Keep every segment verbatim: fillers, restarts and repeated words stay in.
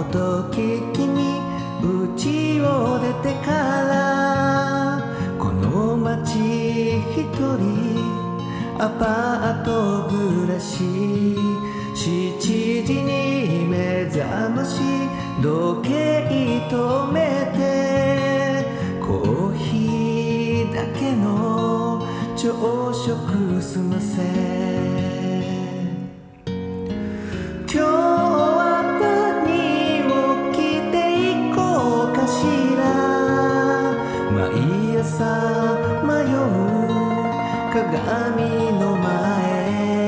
の時君家を出てからこの街一人アパート暮らししちじに目覚まし時計止めてコーヒーだけの朝食済ませ今日は何を着ていこうかしら毎朝迷う鏡の前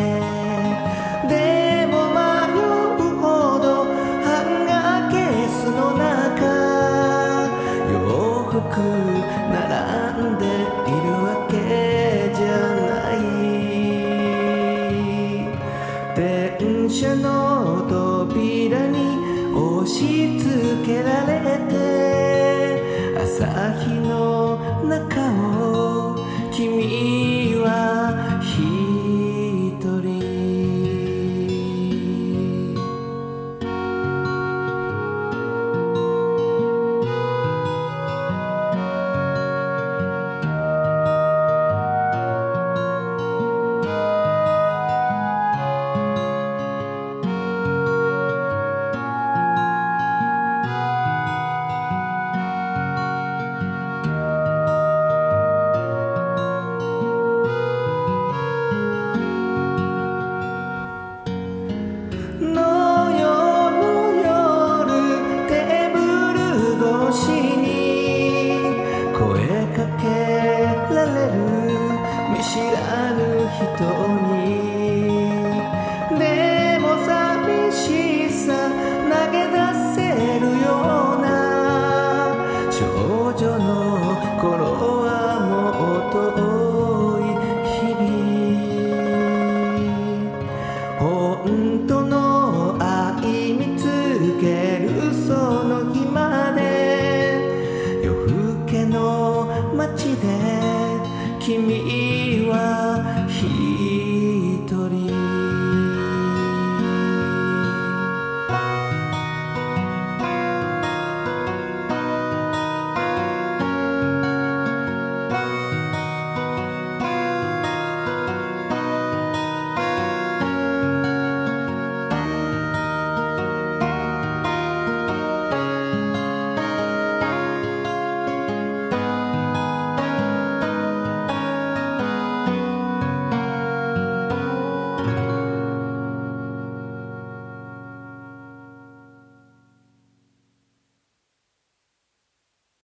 でも迷うほどハンガーケースの中洋服並んでいるわけじゃない電車の扉に押し付けられて朝日の中を君は